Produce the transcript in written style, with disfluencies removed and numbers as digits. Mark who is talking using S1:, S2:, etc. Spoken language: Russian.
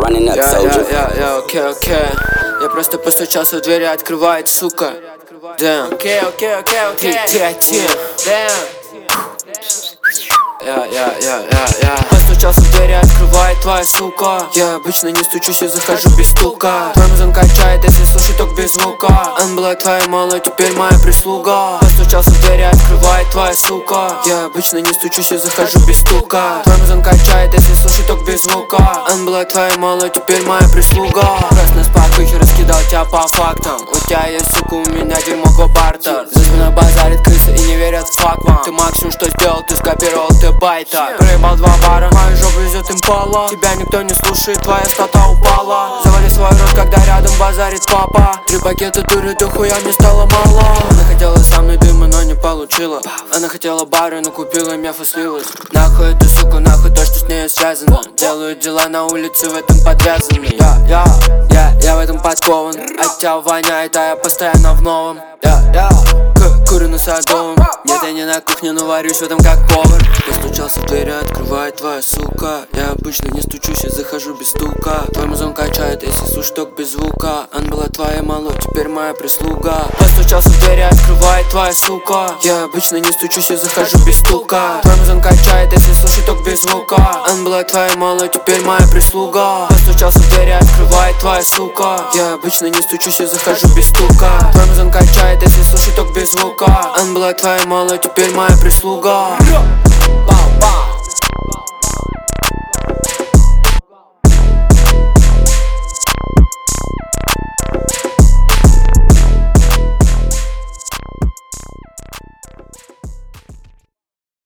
S1: running up, soldier.
S2: Окей. Я просто постучался в дверь и открывает, сука. Damn. Окей. Постучался в дверь и открывает твоя сука. Я обычно не стучусь и захожу без стука. Твой музон качает, если слушать только без звука. Она была твоя малая, теперь моя прислуга. Постучался в дверь и открывает твоя сука. Я обычно не стучусь и захожу без стука. Твой музон качает, если слушать только без звука. Она была твоя малая, теперь моя прислуга. Просто с пакухи раскидал тебя по фактам. У тебя есть сука, у меня дерьмо бартер. За спиной базарит крысы и не верят в факт вам. Ты максимум что сделал, ты скопировал, ты байта. Проебал 2 бара, мою жопу везет импала. Тебя никто не слушает, твоя стата упала. Завали свой рот, когда рядом базарит папа. 3 пакета дуры, ты хуя мне стало мало. Она хотела со мной дыма, но не получила. Она хотела бары, но купила меф и слилась. Нахуй эту суку, нахуй то, что с ней связано. Делаю дела на улице, в этом подвязаны. Я в этом подкован. От тебя воняет, а я постоянно в новом. Курю на Садовом. Нет, я не на кухне, но варюсь в этом как повар. Постучался в дверь, открывает твоя сука. Я обычно не стучусь и захожу без стука. Твой музон качает, если слушать только без звука. Она была твоя малой, теперь моя прислуга. Постучался в дверь, открывает твоя сука. Я обычно не стучусь и захожу без стука. Твой музон качает, если слушать только без звука. Она была твоя малой, теперь моя прислуга. Постучался в дверь, открывает твоя сука. Я обычно не стучусь и захожу без стука. Твой музон качает, если слушать только без звука. Она была твоя малая, теперь моя прислуга.